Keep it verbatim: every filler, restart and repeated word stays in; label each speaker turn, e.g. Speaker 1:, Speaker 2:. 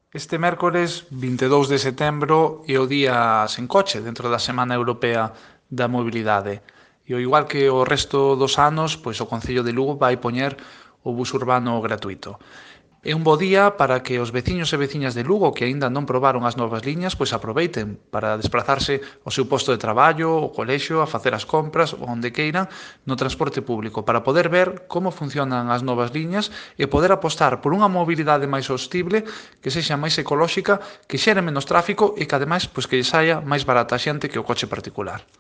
Speaker 1: Este mércores vinte e dous de setembro é o día sen coche dentro da Semana Europea da Mobilidade. E ao igual que o resto dos anos, pois o Concello de Lugo vai poñer o bus urbano gratuito. É un bo día para que os veciños e veciñas de Lugo que aínda non probaron as novas liñas pois aproveiten para desplazarse ao seu posto de traballo, ao colexio, a facer as compras ou onde queiran no transporte público para poder ver como funcionan as novas liñas e poder apostar por unha mobilidade máis sostible, que sexa máis ecolóxica, que xere menos tráfico e que ademais pois que lle saia máis barata a xente que o coche particular.